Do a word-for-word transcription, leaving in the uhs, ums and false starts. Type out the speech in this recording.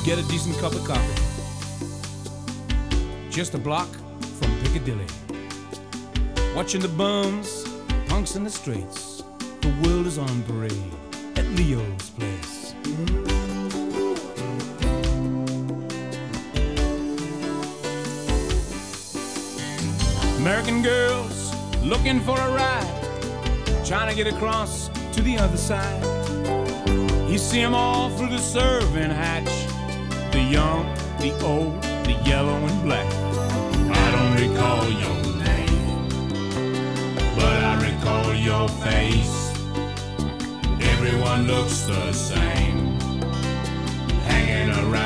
get a decent cup of coffee. Just a block from Piccadilly. Watching the bums, punks in the streets. The world is on parade at Leo's place. American girls looking for a ride, trying to get across to the other side. You see them all through the serving hatch, the young, the old, the yellow and black. I don't recall your name, but I recall your face. Everyone looks the same, hanging around